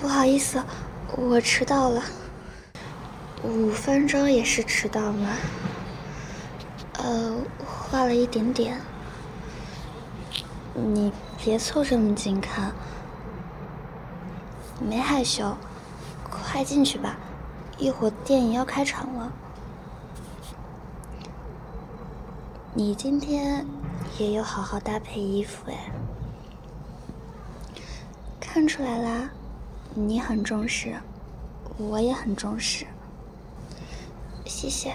不好意思，我迟到了，5分钟也是迟到吗？画了一点点。你别凑这么近看，没害羞，快进去吧，一会儿电影要开场了。你今天也有好好搭配衣服哎，看出来啦，你很重视，我也很重视，谢谢。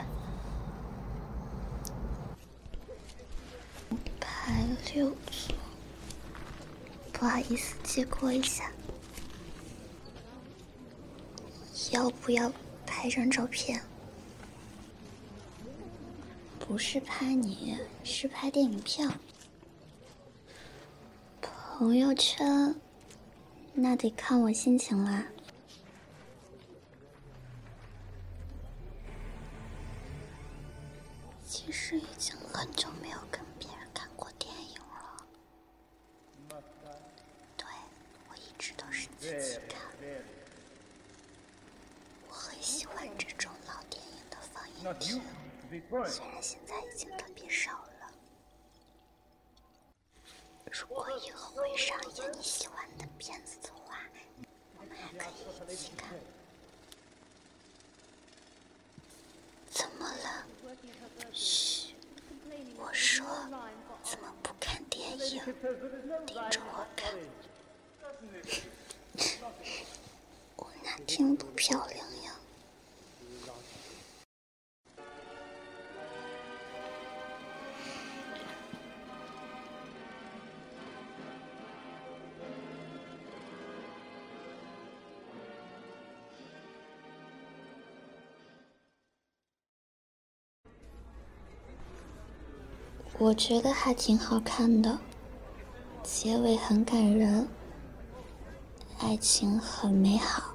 排6组，不好意思，借过一下。要不要拍张照片？不是拍你，是拍电影票。朋友圈，那得看我心情啦。其实已经很久没有跟别人看过电影了。对，我一直都是自己看。我很喜欢这种老电影的放映厅，虽然现在已经特别少了。如果以后会上映你喜欢的片子的话，我们还可以一起看。怎么了？嘘，我说怎么不看电影，盯着我看？我哪天不漂亮呀？我觉得还挺好看的，结尾很感人，爱情很美好。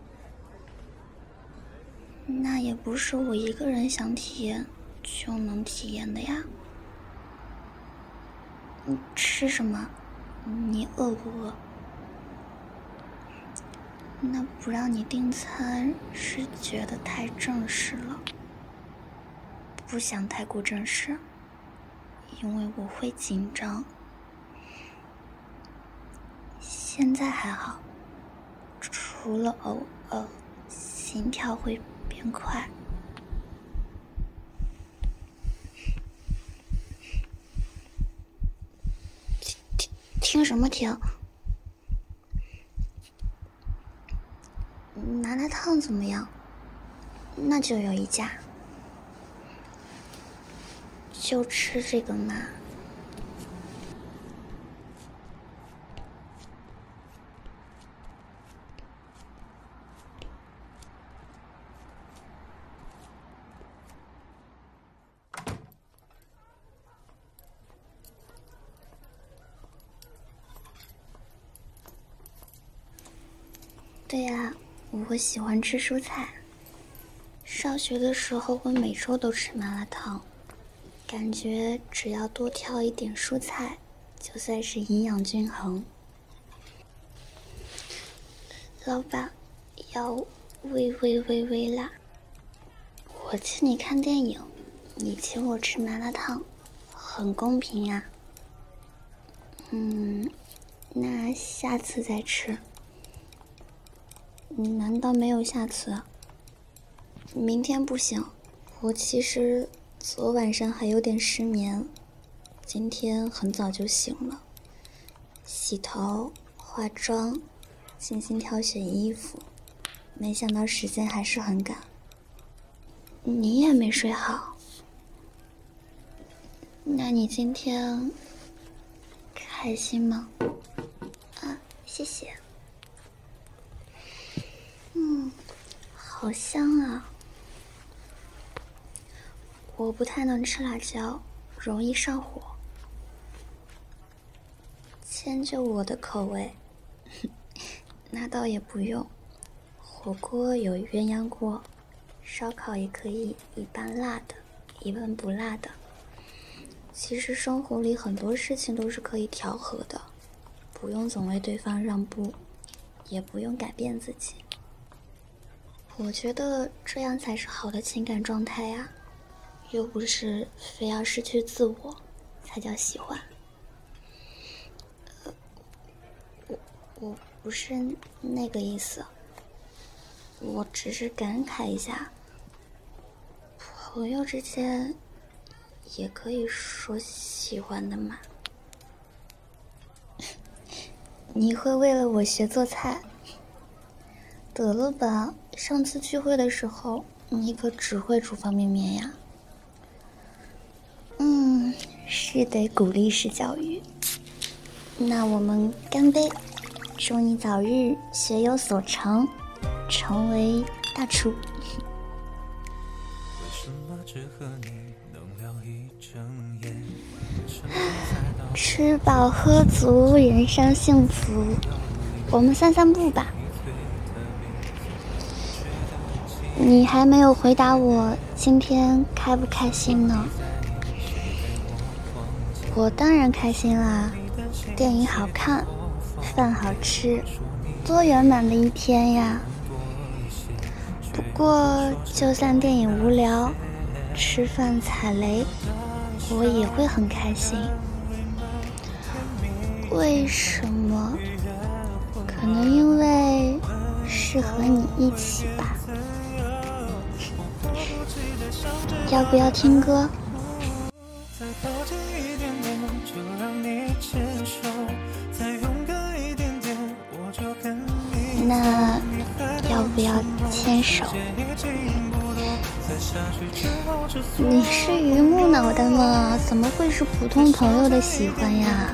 那也不是我一个人想体验就能体验的呀。你吃什么？你饿不饿？那不让你订餐是觉得太正式了，不想太过正式，因为我会紧张。现在还好，除了偶尔心跳会变快。听什么听？麻辣烫怎么样？那就有一家，就吃这个嘛。对呀，我喜欢吃蔬菜。上学的时候，我每周都吃麻辣烫，感觉只要多挑一点蔬菜，就算是营养均衡。老板，要微辣。我请你看电影，你请我吃麻辣烫，很公平呀。那下次再吃。难道没有下次？明天不行，我其实昨晚上还有点失眠，今天很早就醒了，洗头、化妆，精心挑选衣服，没想到时间还是很赶。你也没睡好，那你今天开心吗？啊，谢谢。好香啊！我不太能吃辣椒，容易上火。迁就我的口味，那倒也不用。火锅有鸳鸯锅，烧烤也可以一半辣的，一半不辣的。其实生活里很多事情都是可以调和的，不用总为对方让步， 也不用改变自己。我觉得这样才是好的情感状态呀，又不是非要失去自我才叫喜欢。我不是那个意思，我只是感慨一下，朋友之间也可以说喜欢的嘛。你会为了我学做菜？得了吧，上次聚会的时候你可只会煮方便面呀。是得鼓励式教育。那我们干杯，祝你早日学有所成，成为大厨。吃饱喝足，人生幸福。我们散散步吧。你还没有回答我今天开不开心呢？我当然开心啦，电影好看，饭好吃，多圆满的一天呀。不过就算电影无聊，吃饭踩雷，我也会很开心。为什么？可能因为是和你一起吧。要不要听歌？那要不要牵手？你是榆木脑的吗？怎么会是普通朋友的喜欢呀？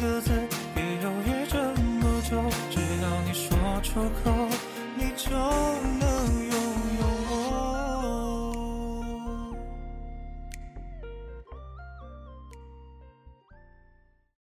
出口，你就